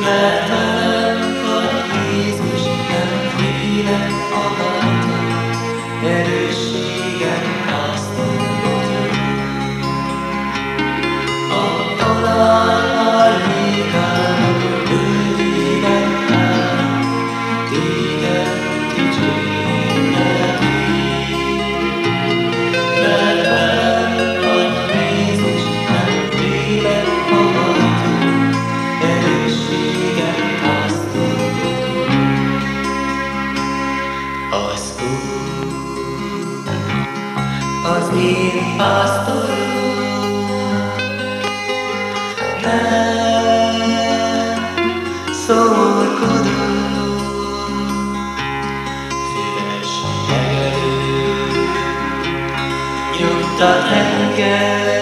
mert velem vagy Jézus, nem félek alattal, erősségem pásztorod. A talán árnyékában bővében áll, téged dicsérleti. Mert velem vagy Jézus, nem félek alattal, erősségem pásztorod. Az Úr, az én pásztorom, nem szomorkodom, füves legelő, nyugtat engem.